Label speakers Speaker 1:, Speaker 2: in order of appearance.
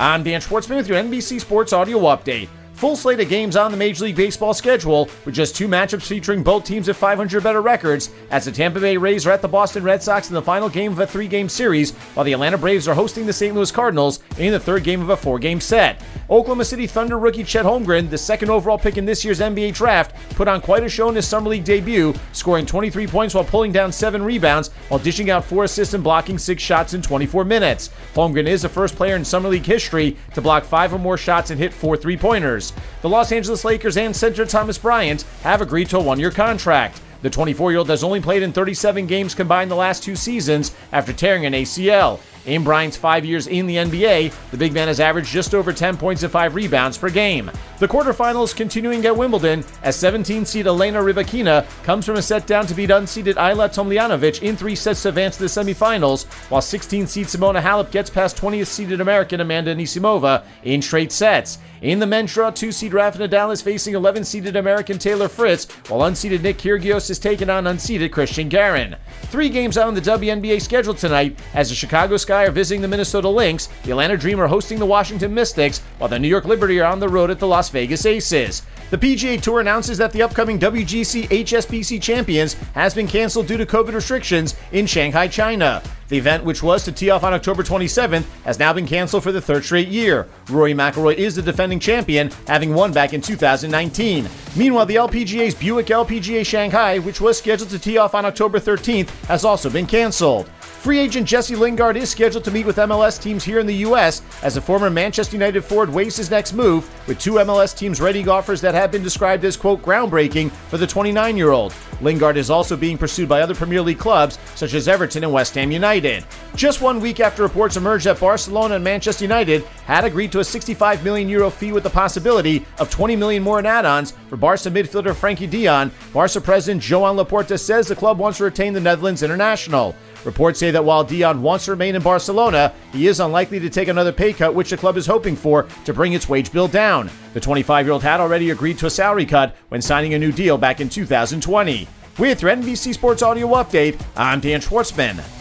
Speaker 1: I'm Dan Schwartzman with your NBC Sports Audio Update. Full slate of games on the Major League Baseball schedule, with just two matchups featuring both teams at 500 better records, as the Tampa Bay Rays are at the Boston Red Sox in the final game of a three-game series, while the Atlanta Braves are hosting the St. Louis Cardinals in the third game of a four-game set. Oklahoma City Thunder rookie Chet Holmgren, the second overall pick in this year's NBA draft, put on quite a show in his Summer League debut, scoring 23 points while pulling down 7 rebounds, while dishing out 4 assists and blocking 6 shots in 24 minutes. Holmgren is the first player in Summer League history to block 5 or more shots and hit 4 3-pointers. The Los Angeles Lakers and center Thomas Bryant have agreed to a one-year contract. The 24-year-old has only played in 37 games combined the last 2 seasons after tearing an ACL. In Bryant's 5 years in the NBA, the big man has averaged just over 10 points and 5 rebounds per game. The quarterfinals continuing at Wimbledon as 17-seed Elena Rybakina comes from a set down to beat unseeded Ayla Tomljanovic in 3 sets to advance to the semifinals, while 16-seed Simona Halep gets past 20th-seeded American Amanda Anisimova in straight sets. In the men's draw, 2-seed Rafa Nadal is facing 11-seeded American Taylor Fritz, while unseeded Nick Kyrgios is taking on unseeded Christian Garin. 3 games out on the WNBA schedule tonight as the Chicago Sky are visiting the Minnesota Lynx, the Atlanta Dream are hosting the Washington Mystics, while the New York Liberty are on the road at the Las Vegas Aces. The PGA Tour announces that the upcoming WGC HSBC Champions has been canceled due to COVID restrictions in Shanghai, China. The event, which was to tee off on October 27th, has now been canceled for the 3rd straight year. Rory McIlroy is the defending champion, having won back in 2019. Meanwhile, the LPGA's Buick LPGA Shanghai, which was scheduled to tee off on October 13th, has also been canceled. Free agent Jesse Lingard is scheduled to meet with MLS teams here in the U.S. as the former Manchester United forward weighs his next move, with 2 MLS teams readying offers that have been described as, quote, groundbreaking for the 29-year-old. Lingard is also being pursued by other Premier League clubs, such as Everton and West Ham United. Just 1 week after reports emerged that Barcelona and Manchester United had agreed to a €65 million fee with the possibility of $20 million more in add-ons for Barca midfielder Frankie de Jong, Barca president Joan Laporta says the club wants to retain the Netherlands international. Reports say that while de Jong wants to remain in Barcelona, he is unlikely to take another pay cut, which the club is hoping for to bring its wage bill down. The 25-year-old had already agreed to a salary cut when signing a new deal back in 2020. With your NBC Sports Audio Update, I'm Dan Schwartzman.